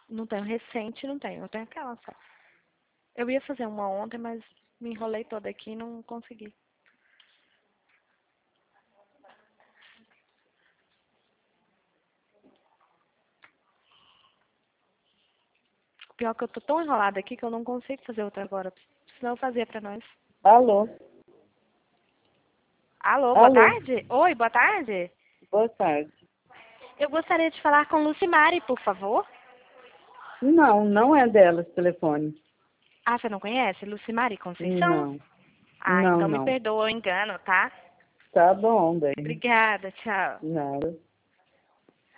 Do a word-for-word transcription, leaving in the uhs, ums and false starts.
Não tenho recente, não tenho. Eu tenho aquela só. Eu ia fazer uma ontem, mas me enrolei toda aqui e não consegui. Pior que eu tô tão enrolada aqui que eu não consigo fazer outra agora. Senão eu fazia pra nós. Alô? Alô, boa Alô? tarde? Oi, boa tarde. Boa tarde. Eu gostaria de falar com Lucimari, por favor. Não, não é dela esse telefone. Ah, você não conhece? Lucimari Conceição? Não, Ah, não, então me não. perdoa o engano, tá? Tá bom, bem. Obrigada, tchau. Nada.